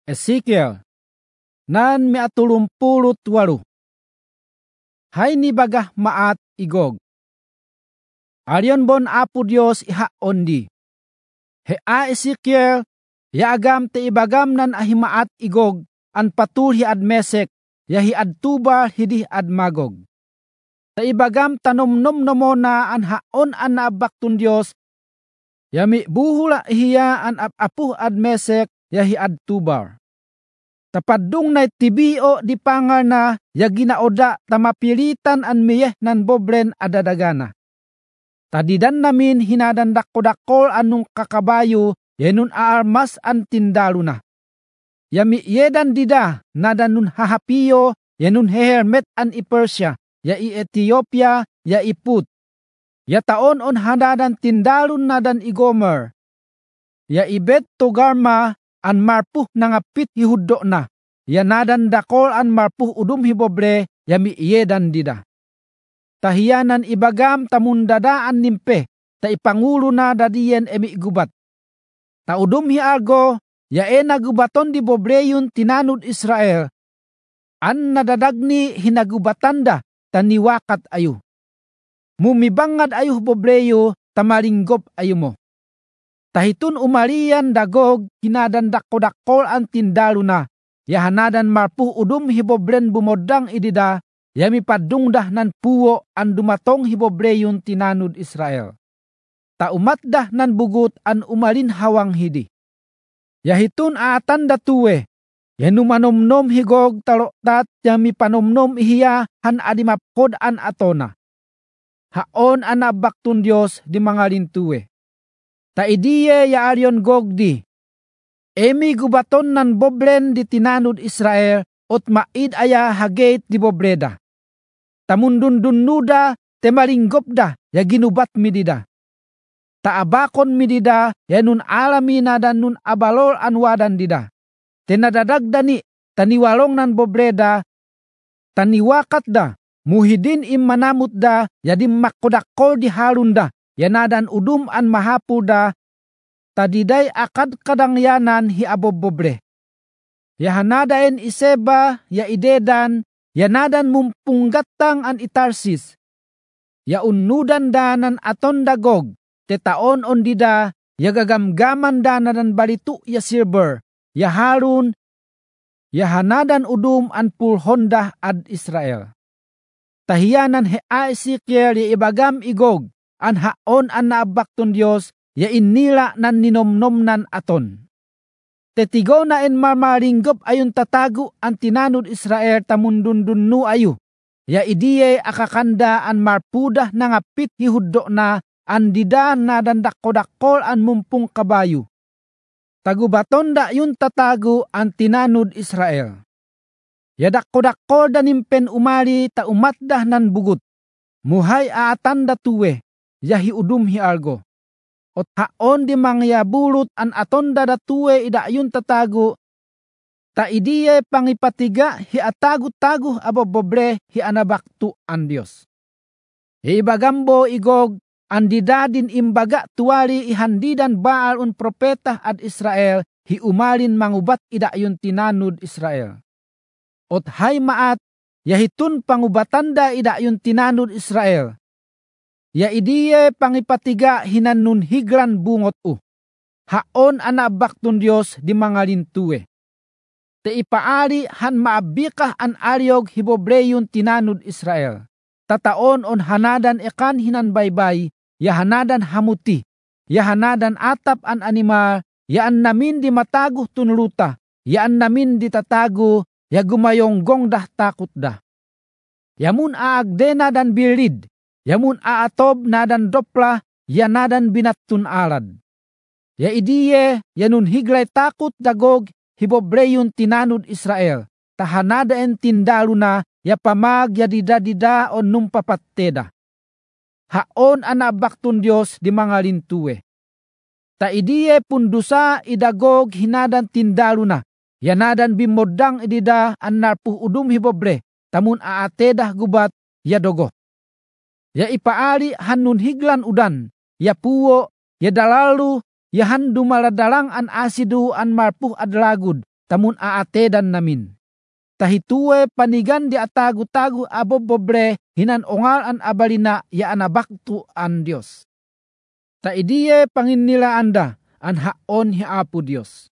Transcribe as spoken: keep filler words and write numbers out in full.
Ezekiel nan miatulumpulot walo. Hay ni bagah maat igog. Aryon bon Apo Dios ihaon di. Hea Ezekiel ya agam te ibagam nan ahimaat igog an patul hi ad Mesek ya hi ad Tubal hidi ad Magog. Ta ibagam tanomnom nomona an haon an naabaktun Dios ya mi buhula hiya an apuh ad Mesek ya hi ad Tubal. Tapadung na tibio di pangal na ya ginaoda tamapilitan an miyeh nan boblen adadagana. Tadidan namin hinadandakko-dakkol anong kakabayo yenun aarmas an tindalo na. Yami yedan dida nadan nun hahapiyo yenun hehermet an i Persia ya i Ethiopia ya i Put. Ya taon on hadadan tindalon nadan i Gomer. Ya i Bet Togarma an marpuh nangapit hihuddo na. Ya nadan dakol an marpuh udum hibobre yami yedan dida. Tahiyanan ibagam tamundadaan nimpe, ta ipangulo na dadiyen emi gubat. Ta udum hi argo, ya e nagubaton di bobreyon tinanud Israel, an nadadagni hinagubatanda taniwakat ayo. Mumibangad ayuh bobreyo, tamalinggop ayo mo. Tahitun umalian dagog, hinadandakko-dakkol ang tindalo na, yahanadan marpuh udum hibobren bumodang idida, yami padungdah nan puwo an dumatong hibobreyon tinanud Israel. Ta umatdah nan bugut an umalin hawang hidi. Yahitun aatan datuwe, yanumanomnom higog taloktat yami panomnom ihiya han adimapkod an atona. Haon an abaktun Dios di mga lintuwe. Ta idiye ya aryon gogdi. Emi gubaton nan boblen di tinanud Israel ot maid aya hagate di bobreda. Tamundundunnuda temalinggopda ya ginubat midida. Taabakon midida ya nun alami na dan nun abalol anwadan dida. Tenadadagdani taniwalong nan bobreda taniwakat da muhidin im manamut da yadim makkodakol di halunda yanadan udum an mahapuda tadiday akad kadangyanan hi abobobre. Yahanadaen iseba ya idedan yanadan mumpunggatang an itarsis. Ya unnudan danan aton dagog, tetaon on dida, ya gagamgaman danan balitu ya silver, ya harun, ya hanadan udum an pulhondah ad Israel. Tahiyanan hea Ezekiel ya ibagam igog, an haon an naabakton Dios, ya inila nan ninomnomnan aton. Tetigo na en marmaringgop ayon tatago ang tinanud Israel tamundundunnu ayo. Ya idiye akakanda an marpudah nangapit hihuddo na an dida na dandakko-dakkol an mumpung kabayo. Tagubaton da yun tatago ang tinanud Israel. Ya dakko-dakkol da nimpen umali ta umatdah nan bugut. Muhay aatan da tuwe, ya hiudum hi argo. Ot haon di mangya bulot an aton dadatuwe ida yun tatago, ta idiye pangipatiga hi atago-tago abobobre hi anabaktu an Dios. Ibagambo igog, andidadin imbaga tuwali ihandidan Baal un propeta ad Israel, hi umalin mangubat ida yun tinanud Israel. Ot hay maat, yahitun pangubatanda ida yun tinanud Israel. Ya idiye pangipatiga hinanun higran bungot u. Haon anabaktun Dios di mga lintuwe. Te ipaari han maabikah an aryog hibobreyon tinanud Israel. Tataon on hanadan ekan hinan baybay, ya hanadan hamuti, ya hanadan atap an animal, ya an namin di matago tunluta, ya an namin di tatago, ya gumayonggong dah takot dah. Yamun aagdena dan bilid, yamun aatob nadan dopla, ya nadan binattun alad. Ya idiye, yanun higlay takot dagog, hibobreyon tinanud Israel. Tahanadaen tindalo na, ya pamag ya dida-dida on numpapatteda. Haon anabaktun Dios di mga lintuwe. Ta idiye pundusa idagog hinadan tindalo na, ya nadan bimodang idida an narpuh udum hibobre, tamun aatedah gubat, ya dogo. Ya ipaari hanun higlan udan, ya puwo, ya dalalu, ya handu maladalang an asidu an marpuh adlagud, tamun aatedan namin. Tahituwe panigan di atago-tago abobobre hinan ongal an abalina ya anabaktu an Dios. Ta idiye pangin nila anda an haon hi Apo Dios.